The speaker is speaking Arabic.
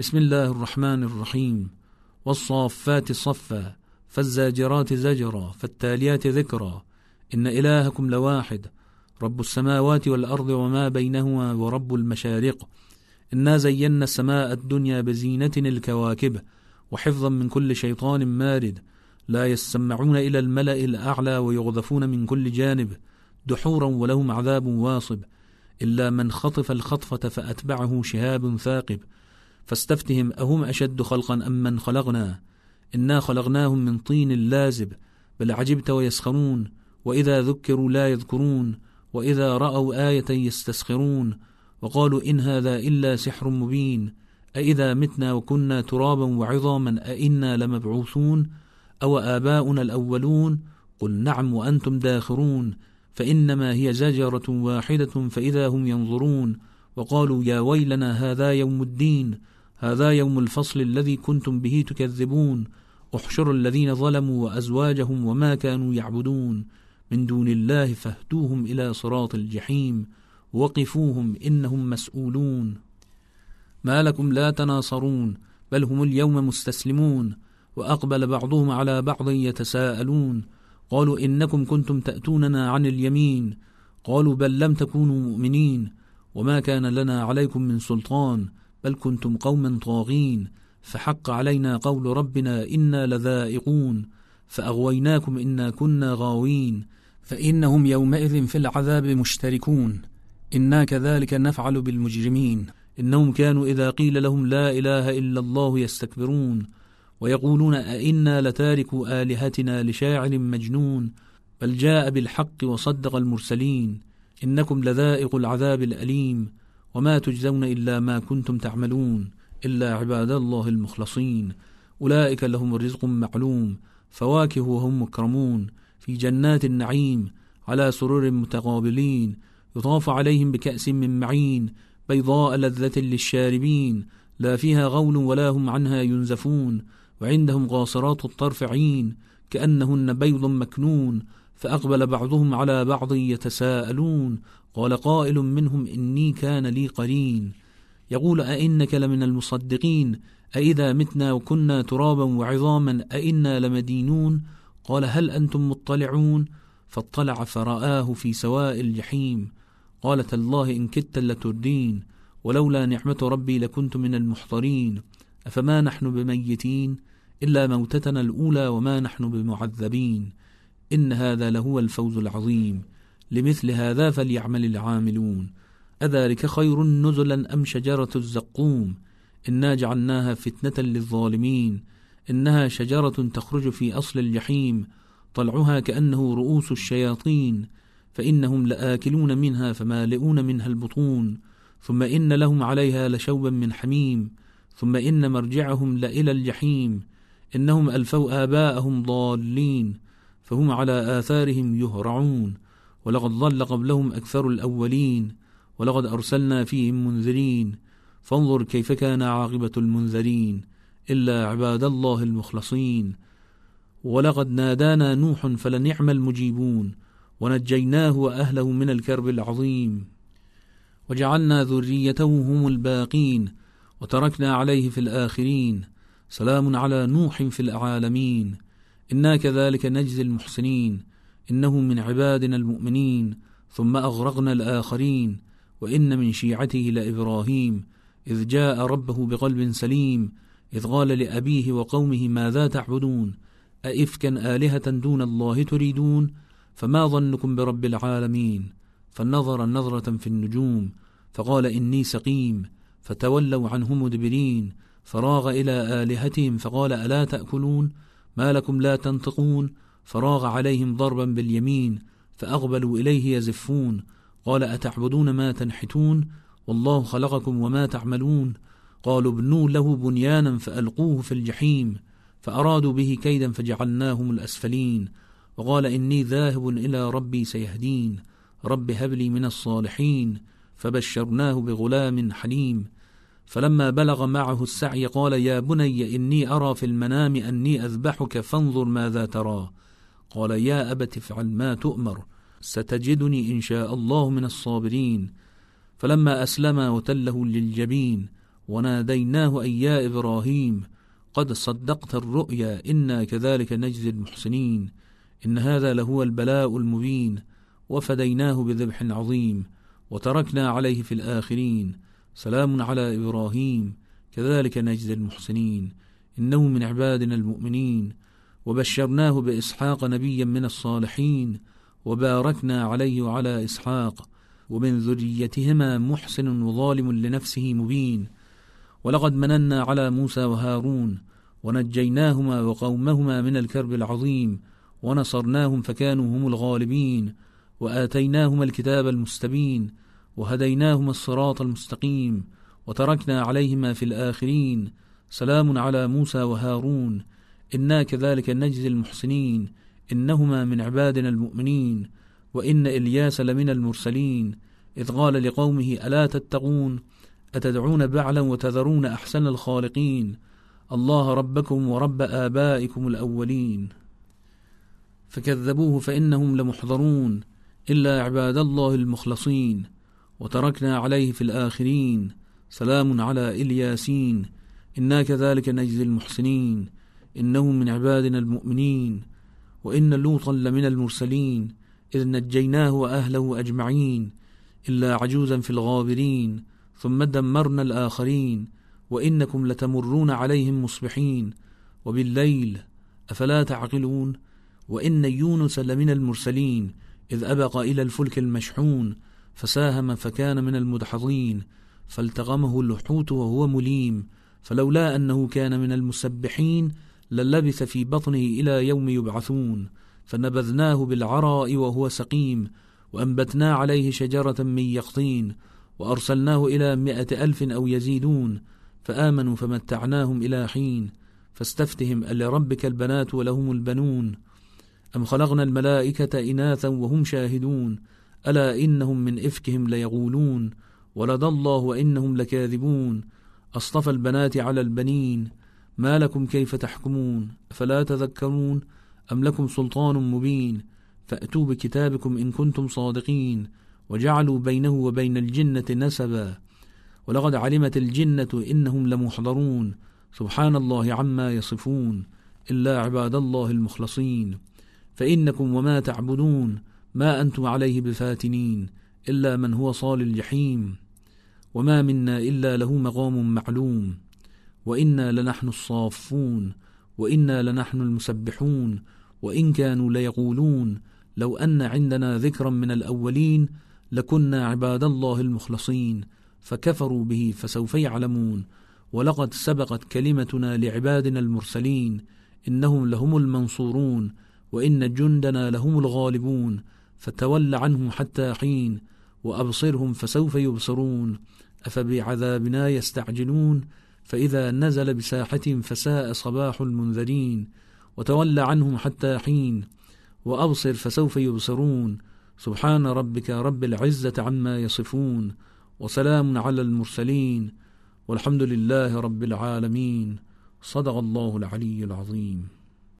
بسم الله الرحمن الرحيم. والصافات صفا فالزاجرات زجرا فالتاليات ذكرا إن إلهكم لواحد رب السماوات والأرض وما بينهما ورب المشارق. إنا زينا السماء الدنيا بزينة الكواكب وحفظا من كل شيطان مارد لا يسمعون إلى الملأ الأعلى ويغذفون من كل جانب دحورا ولهم عذاب واصب إلا من خطف الخطفة فأتبعه شهاب ثاقب. فاستفتهم أهم أشد خلقا أم من خلقنا إنا خلقناهم من طين لازب بل عجبت ويسخرون وإذا ذكروا لا يذكرون وإذا رأوا آية يستسخرون وقالوا إن هذا إلا سحر مبين أإذا متنا وكنا ترابا وعظاما أإنا لمبعوثون أو آباؤنا الأولون قل نعم وأنتم داخرون فإنما هي زجرة واحدة فإذا هم ينظرون وقالوا يا ويلنا هذا يوم الدين هذا يوم الفصل الذي كنتم به تكذبون احشروا الذين ظلموا وأزواجهم وما كانوا يعبدون من دون الله فاهدوهم إلى صراط الجحيم وقفوهم إنهم مسؤولون. ما لكم لا تناصرون بل هم اليوم مستسلمون وأقبل بعضهم على بعض يتساءلون قالوا إنكم كنتم تأتوننا عن اليمين قالوا بل لم تكونوا مؤمنين وما كان لنا عليكم من سلطان بل كنتم قوما طاغين فحق علينا قول ربنا إنا لذائقون فأغويناكم إنا كنا غاوين فإنهم يومئذ في العذاب مشتركون إنا كذلك نفعل بالمجرمين إنهم كانوا إذا قيل لهم لا إله إلا الله يستكبرون ويقولون أئنا لتاركوا آلهتنا لشاعر مجنون بل جاء بالحق وصدق المرسلين إنكم لذائق العذاب الأليم وما تجزون إلا ما كنتم تعملون إلا عباد الله المخلصين أولئك لهم رزق معلوم فواكه وهم مكرمون في جنات النعيم على سرر متقابلين يطاف عليهم بكأس من معين بيضاء لذة للشاربين لا فيها غول ولا هم عنها ينزفون وعندهم قاصرات الطرف عين كأنهن بيض مكنون فأقبل بعضهم على بعض يتساءلون قال قائل منهم إني كان لي قرين يقول أئنك لمن المصدقين أئذا متنا وكنا ترابا وعظاما أئنا لمدينون قال هل أنتم مطلعون فاطلع فرآه في سواء الجحيم قال تالله إن كدت لتردين ولولا نعمة ربي لكنت من المحضرين أفما نحن بميتين إلا موتتنا الأولى وما نحن بمعذبين إن هذا لهو الفوز العظيم لمثل هذا فليعمل العاملون أذلك خير نزلا أم شجرة الزقوم إنا جعلناها فتنة للظالمين إنها شجرة تخرج في أصل الجحيم طلعها كأنه رؤوس الشياطين فإنهم لآكلون منها فمالئون منها البطون ثم إن لهم عليها لشوبا من حميم ثم إن مرجعهم لإلى الجحيم إنهم ألفوا آباءهم ضالين فهم على آثارهم يهرعون ولقد ضل قبلهم أكثر الأولين ولقد أرسلنا فيهم منذرين فانظر كيف كان عاقبة المنذرين إلا عباد الله المخلصين. ولقد نادانا نوح فلنعم المجيبون ونجيناه وأهله من الكرب العظيم وجعلنا ذريته هم الباقين وتركنا عليه في الآخرين سلام على نوح في العالمين إنا كذلك نجزي المحسنين إنه من عبادنا المؤمنين ثم أغرقنا الآخرين وإن من شيعته لإبراهيم إذ جاء ربه بقلب سليم إذ قال لأبيه وقومه ماذا تعبدون أئفكا آلهة دون الله تريدون فما ظنكم برب العالمين فنظر نظرة في النجوم فقال إني سقيم فتولوا عنه مدبرين فراغ إلى آلهتهم فقال ألا تأكلون ما لكم لا تنطقون فراغ عليهم ضربا باليمين فأقبلوا إليه يزفون قال أتعبدون ما تنحتون والله خلقكم وما تعملون قالوا ابنوا له بنيانا فألقوه في الجحيم فأرادوا به كيدا فجعلناهم الأسفلين وقال إني ذاهب إلى ربي سيهدين رب هب لي من الصالحين فبشرناه بغلام حليم فلما بلغ معه السعي قال يا بني إني أرى في المنام أني أذبحك فانظر ماذا ترى قال يا أبت افعل ما تؤمر ستجدني إن شاء الله من الصابرين فلما أسلما وتله للجبين وناديناه أن يا إبراهيم قد صدقت الرؤيا إنا كذلك نجزي المحسنين إن هذا لهو البلاء المبين وفديناه بذبح عظيم وتركنا عليه في الآخرين سلام على إبراهيم كذلك نجزي المحسنين إنه من عبادنا المؤمنين وبشرناه بإسحاق نبيا من الصالحين وباركنا عليه وعلى إسحاق ومن ذريتهما محسن وظالم لنفسه مبين ولقد مننا على موسى وهارون ونجيناهما وقومهما من الكرب العظيم ونصرناهم فكانوا هم الغالبين وآتيناهما الكتاب المستبين وهديناهما الصراط المستقيم وتركنا عليهما في الآخرين سلام على موسى وهارون إنا كذلك نجزي المحسنين إنهما من عبادنا المؤمنين وإن إلياس لمن المرسلين إذ قال لقومه ألا تتقون أتدعون بعلا وتذرون أحسن الخالقين الله ربكم ورب آبائكم الأولين فكذبوه فإنهم لمحضرون إلا عباد الله المخلصين وتركنا عليه في الآخرين سلام على إلياسين إنا كذلك نجزي المحسنين إنه من عبادنا المؤمنين وإن لوطا لمن المرسلين إذ نجيناه وأهله أجمعين إلا عجوزا في الغابرين ثم دمرنا الآخرين وإنكم لتمرون عليهم مصبحين وبالليل أفلا تعقلون وإن يونس لمن المرسلين إذ أبق إلى الفلك المشحون فساهم فكان من المدحضين فالتقمه الحوت وهو مليم فلولا أنه كان من المسبحين للبث في بطنه إلى يوم يبعثون فنبذناه بالعراء وهو سقيم وأنبتنا عليه شجرة من يقطين وأرسلناه إلى 100,000 أو يزيدون فآمنوا فمتعناهم إلى حين فاستفتهم ألربك البنات ولهم البنون أم خلقنا الملائكة إناثا وهم شاهدون ألا إنهم من إفكهم ليغولون ولد الله وإنهم لكاذبون أصطفى البنات على البنين ما لكم كيف تحكمون أفلا تذكرون أم لكم سلطان مبين فأتوا بكتابكم إن كنتم صادقين وجعلوا بينه وبين الجنة نسبا ولقد علمت الجنة إنهم لمحضرون سبحان الله عما يصفون إلا عباد الله المخلصين فإنكم وما تعبدون ما أنتم عليه بفاتنين إلا من هو صال الجحيم وما منا إلا له مقام معلوم وإنا لنحن الصافون وإنا لنحن المسبحون وإن كانوا ليقولون لو أن عندنا ذكرا من الأولين لكنا عباد الله المخلصين فكفروا به فسوف يعلمون ولقد سبقت كلمتنا لعبادنا المرسلين إنهم لهم المنصورون وإن جندنا لهم الغالبون فتول عنهم حتى حين وأبصرهم فسوف يبصرون أفبعذابنا يستعجلون فإذا نزل بساحتهم فساء صباح المنذرين وتول عنهم حتى حين وأبصر فسوف يبصرون سبحان ربك رب العزة عما يصفون وسلام على المرسلين والحمد لله رب العالمين صدق الله العلي العظيم.